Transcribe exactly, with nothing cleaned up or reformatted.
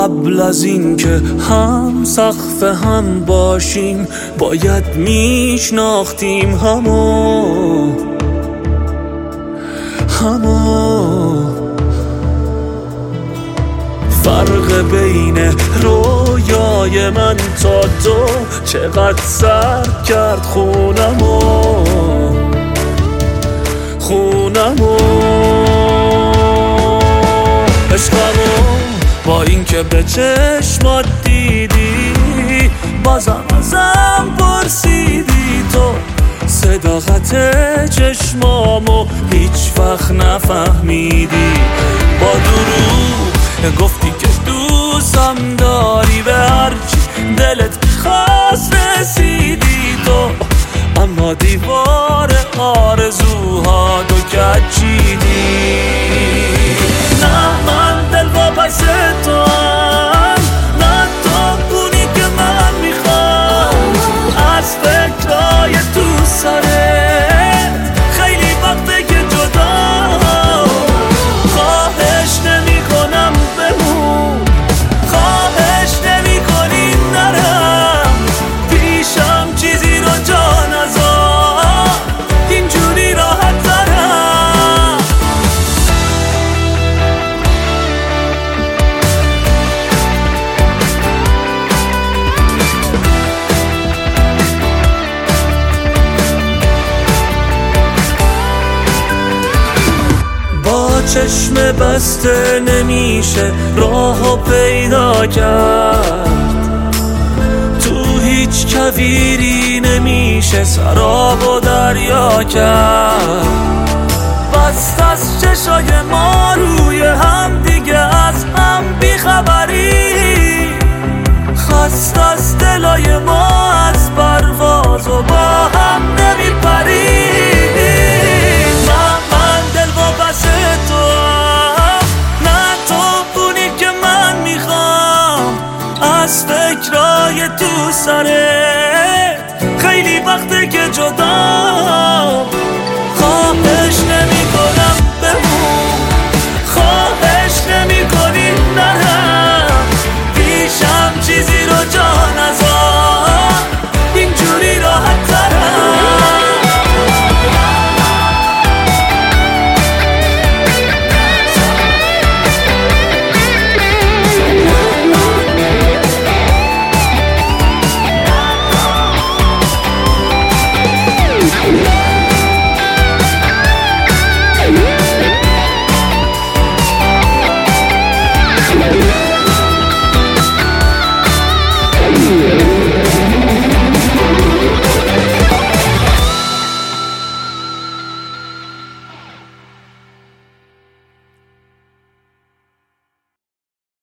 قبل از این که هم سقف هم باشیم باید میشناختیم همو همو فرق بین رویای من تا تو چقدر سرد کرد خونمو خونمو عشقمو با این که به چشمات دیدی بازم ازم پرسیدی تو صداقت چشمامو هیچ وقت نفهمیدی با دروغ گفتی که دوستم داری به هرچی دلت خواست رسیدی تو اما دیوار آرزوها تو کچیدی نه من دل واپس تو هم نه تو اونی که من میخوام از فکرهای تو سرت خیلی وقته که جدا خواهش نمی کنم بمون خواهش نمی کنی نرم پیشم چیزی رو جا نذار اینجوری راحت ترم با چشم بسته نمیشه راهو پیدا کرد تو هیچ کویری نمیشه سراب و دریا کرد بست از چشای ما روی هم دیگه از هم بیخبری خست از دلای ما از پرواز و با هم نمیپری نه من دل واپس تو هم نه تو اونی که من میخوام از فکرای تو سرت